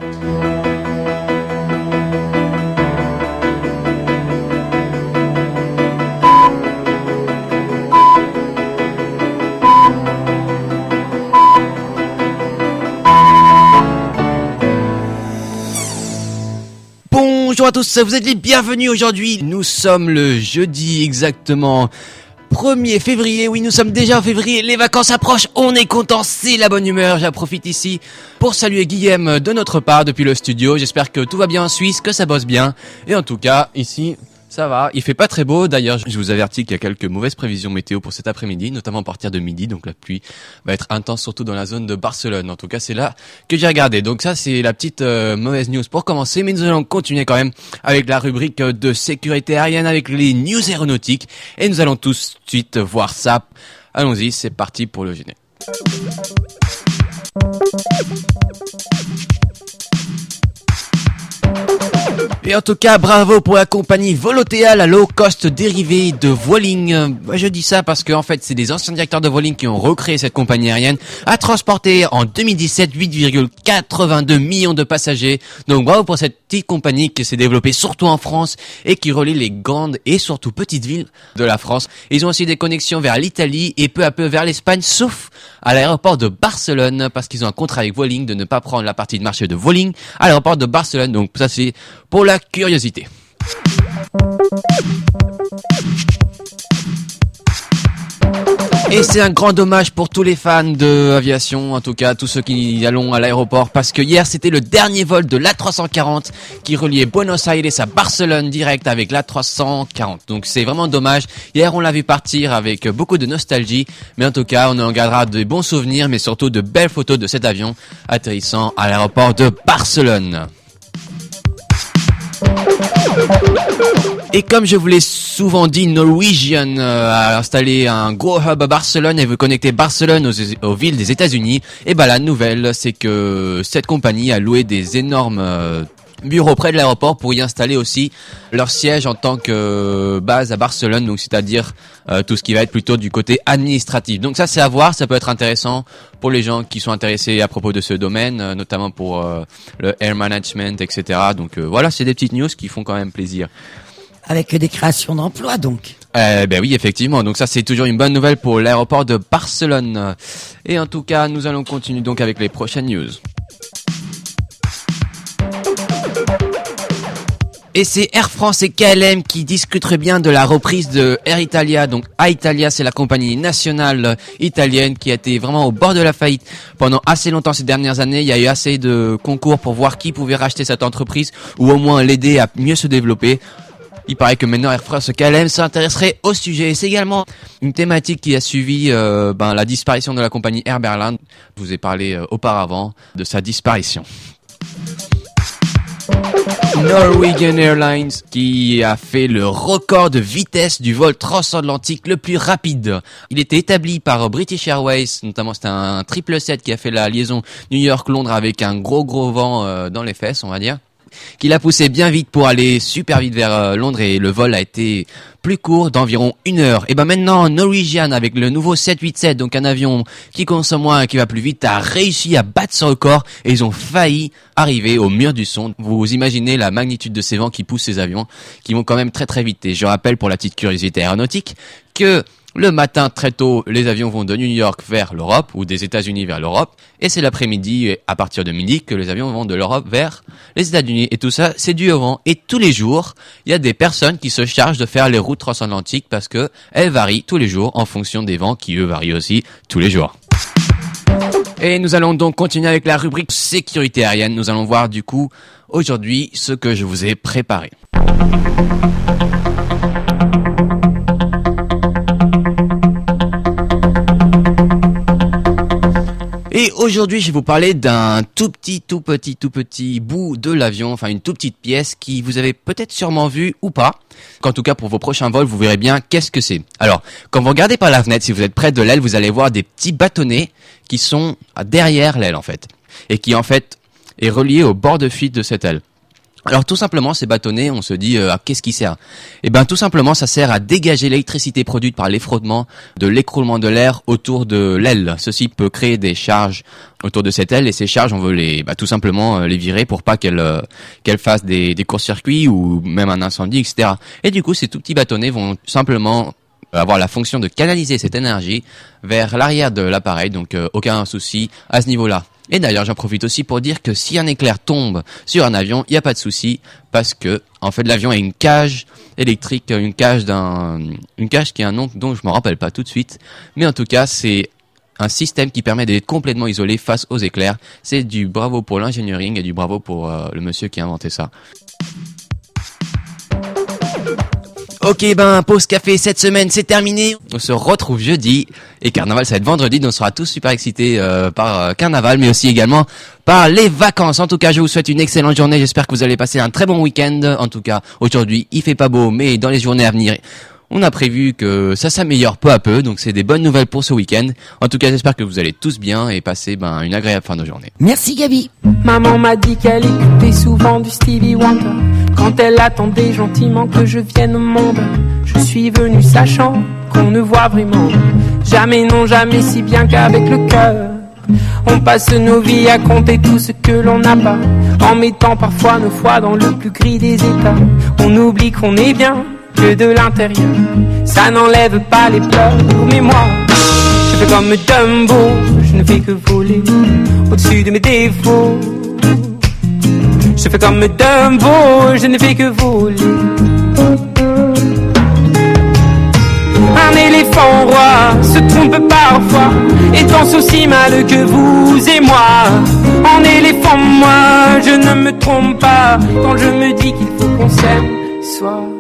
Bonjour à tous, vous êtes les bienvenus aujourd'hui. Nous sommes le jeudi exactement 1er février. Oui, nous sommes déjà en février, les vacances approchent, on est content, c'est la bonne humeur. J'en profite ici pour saluer Guillaume de notre part depuis le studio. J'espère que tout va bien en Suisse, que ça bosse bien. Et en tout cas, ici, ça va. Il fait pas très beau. D'ailleurs, je vous avertis qu'il y a quelques mauvaises prévisions météo pour cet après-midi, notamment à partir de midi. Donc la pluie va être intense, surtout dans la zone de Barcelone. En tout cas, c'est là que j'ai regardé. Donc ça, c'est la petite mauvaise news pour commencer. Mais nous allons continuer quand même avec la rubrique de sécurité aérienne, avec les news aéronautiques. Et nous allons tout de suite voir ça. Allons-y, c'est parti pour le générique. Et en tout cas, bravo pour la compagnie Volotea, la low-cost dérivée de Vueling. Je dis ça parce que en fait, c'est des anciens directeurs de Vueling qui ont recréé cette compagnie aérienne, a transporté en 2017 8,82 millions de passagers. Donc bravo pour cette petite compagnie qui s'est développée surtout en France et qui relie les grandes et surtout petites villes de la France. Ils ont aussi des connexions vers l'Italie et peu à peu vers l'Espagne, sauf à l'aéroport de Barcelone, parce qu'ils ont un contrat avec Vueling de ne pas prendre la partie de marché de Vueling à l'aéroport de Barcelone. Donc ça, c'est pour la curiosité. Et c'est un grand dommage pour tous les fans de aviation, en tout cas tous ceux qui allons à l'aéroport, parce que hier c'était le dernier vol de l'A340 qui reliait Buenos Aires à Barcelone direct avec l'A340. Donc c'est vraiment dommage. Hier on l'a vu partir avec beaucoup de nostalgie, mais en tout cas on en gardera de bons souvenirs, mais surtout de belles photos de cet avion atterrissant à l'aéroport de Barcelone. Et comme je vous l'ai souvent dit, Norwegian a installé un gros hub à Barcelone et veut connecter Barcelone aux villes des États-Unis. Et bah la nouvelle, c'est que cette compagnie a loué des énormes bureaux près de l'aéroport pour y installer aussi leur siège en tant que base à Barcelone, donc c'est-à-dire tout ce qui va être plutôt du côté administratif. Donc ça c'est à voir, ça peut être intéressant pour les gens qui sont intéressés à propos de ce domaine, notamment pour le air management, etc. Donc voilà, c'est des petites news qui font quand même plaisir. Avec des créations d'emplois donc. Ben oui, effectivement. Donc ça, c'est toujours une bonne nouvelle pour l'aéroport de Barcelone. Et en tout cas, nous allons continuer donc avec les prochaines news. Et c'est Air France et KLM qui discuteraient bien de la reprise de Air Italia. Donc Alitalia, c'est la compagnie nationale italienne qui a été vraiment au bord de la faillite pendant assez longtemps ces dernières années. Il y a eu assez de concours pour voir qui pouvait racheter cette entreprise ou au moins l'aider à mieux se développer. Il paraît que maintenant Air France et KLM s'intéresserait au sujet. C'est également une thématique qui a suivi la disparition de la compagnie Air Berlin. Je vous ai parlé auparavant de sa disparition. Norwegian Airlines qui a fait le record de vitesse du vol transatlantique le plus rapide. Il était établi par British Airways, notamment c'était un 777 qui a fait la liaison New York-Londres avec un gros vent dans les fesses, on va dire, qui l'a poussé bien vite pour aller super vite vers Londres, et le vol a été plus court d'environ 1 heure. Et ben maintenant, Norwegian avec le nouveau 787, donc un avion qui consomme moins et qui va plus vite, a réussi à battre ce record et ils ont failli arriver au mur du son. Vous imaginez la magnitude de ces vents qui poussent ces avions, qui vont quand même très vite. Et je rappelle pour la petite curiosité aéronautique que le matin, très tôt, les avions vont de New York vers l'Europe, ou des États-Unis vers l'Europe, et c'est l'après-midi, et à partir de midi, que les avions vont de l'Europe vers les États-Unis. Et tout ça, c'est dû au vent. Et tous les jours, il y a des personnes qui se chargent de faire les routes transatlantiques parce que elles varient tous les jours en fonction des vents qui, eux, varient aussi tous les jours. Et nous allons donc continuer avec la rubrique sécurité aérienne. Nous allons voir du coup, aujourd'hui, ce que je vous ai préparé. Et aujourd'hui, je vais vous parler d'un tout petit bout de l'avion, enfin une toute petite pièce qui vous avez peut-être sûrement vu ou pas. En tout cas, pour vos prochains vols, vous verrez bien qu'est-ce que c'est. Alors, quand vous regardez par la fenêtre, si vous êtes près de l'aile, vous allez voir des petits bâtonnets qui sont derrière l'aile en fait, et qui en fait est relié au bord de fuite de cette aile. Alors tout simplement, ces bâtonnets, on se dit à qu'est-ce qui sert ? Eh ben tout simplement, ça sert à dégager l'électricité produite par l'effrottement de l'écroulement de l'air autour de l'aile. Ceci peut créer des charges autour de cette aile et ces charges, on veut tout simplement les virer pour pas qu'elles fassent des courts-circuits ou même un incendie, etc. Et du coup, ces tout petits bâtonnets vont simplement avoir la fonction de canaliser cette énergie vers l'arrière de l'appareil, donc aucun souci à ce niveau-là. Et d'ailleurs, j'en profite aussi pour dire que si un éclair tombe sur un avion, il n'y a pas de souci parce que, en fait, l'avion a une cage électrique, une cage qui a un nom dont je me rappelle pas tout de suite. Mais en tout cas, c'est un système qui permet d'être complètement isolé face aux éclairs. C'est du bravo pour l'engineering et du bravo pour le monsieur qui a inventé ça. Ok, pause café cette semaine, c'est terminé. On se retrouve jeudi et Carnaval, ça va être vendredi, donc on sera tous super excités par Carnaval, mais aussi également par les vacances. En tout cas, je vous souhaite une excellente journée. J'espère que vous allez passer un très bon week-end. En tout cas, aujourd'hui, il fait pas beau, mais dans les journées à venir, on a prévu que ça s'améliore peu à peu, donc c'est des bonnes nouvelles pour ce week-end. En tout cas, j'espère que vous allez tous bien et passer une agréable fin de journée. Merci Gabi. Maman m'a dit qu'elle écoutait souvent du Stevie Wonder quand elle attendait gentiment que je vienne au monde. Je suis venu sachant qu'on ne voit vraiment jamais, non jamais si bien qu'avec le cœur. On passe nos vies à compter tout ce que l'on n'a pas, en mettant parfois nos foi dans le plus gris des états. On oublie qu'on est bien que de l'intérieur, ça n'enlève pas les pleurs. Mais moi, je fais comme Dumbo, je ne fais que voler au-dessus de mes défauts. Je fais comme Dumbo, je ne fais que voler. Un éléphant roi se trompe parfois et danse aussi mal que vous et moi. En éléphant, moi, je ne me trompe pas quand je me dis qu'il faut qu'on s'aime, soit